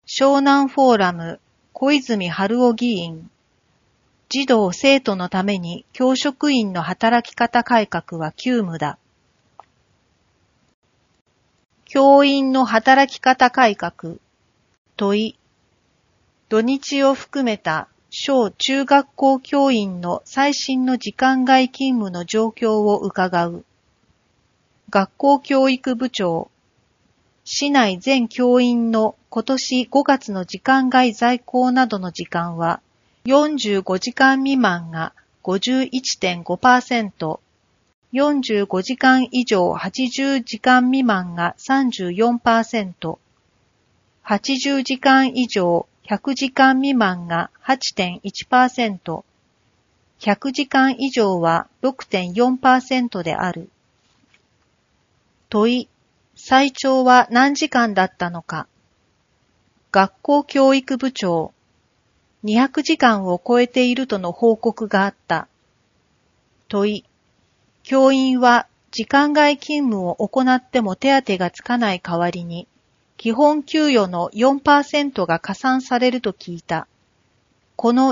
湘南フォーラム小泉春雄議員。児童生徒のために教職員の働き方改革は急務だ。教員の働き方改革。問い。土日を含めた小中学校教員の最新の時間外勤務の状況を伺う。学校教育部長。市内全教員の今年5月の時間外在校などの時間は、45時間未満が 51.5%、45時間以上80時間未満が 34%、80時間以上100時間未満が 8.1%、100時間以上は 6.4% である。問い。最長は何時間だったのか。学校教育部長。200時間を超えているとの報告があった。問い。教員は時間外勤務を行っても手当がつかない代わりに、基本給与の 4% が加算されると聞いた。この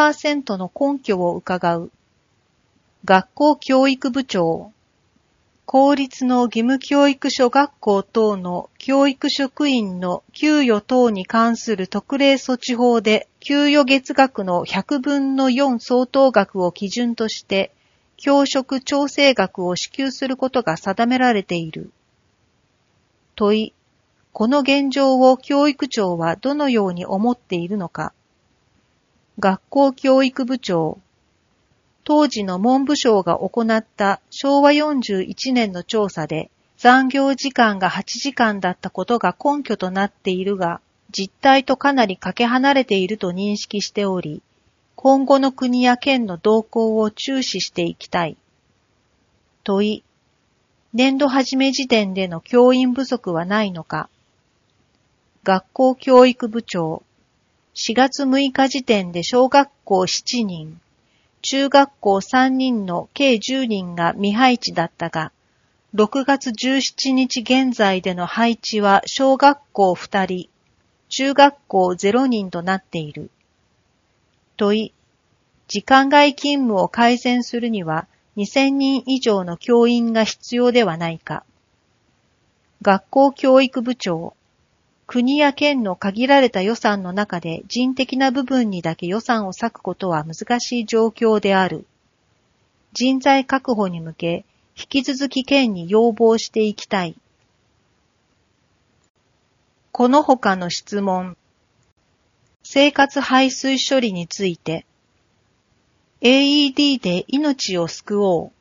4% の根拠を伺う。学校教育部長。公立の義務教育所学校等の教育職員の給与等に関する特例措置法で給与月額の100分の4相当額を基準として教職調整額を支給することが定められている。問い。この現状を教育庁はどのように思っているのか。学校教育部長。当時の文部省が行った昭和41年の調査で残業時間が8時間だったことが根拠となっているが、実態とかなりかけ離れていると認識しており、今後の国や県の動向を注視していきたい。問い。年度始め時点での教員不足はないのか。学校教育部長。4月6日時点で小学校7人、中学校3人の計10人が未配置だったが、6月17日現在での配置は小学校2人、中学校0人となっている。問い。時間外勤務を改善するには2000人以上の教員が必要ではないか。学校教育部長。国や県の限られた予算の中で人的な部分にだけ予算を割くことは難しい状況である。人材確保に向け、引き続き県に要望していきたい。この他の質問。生活排水処理について。AED で命を救おう。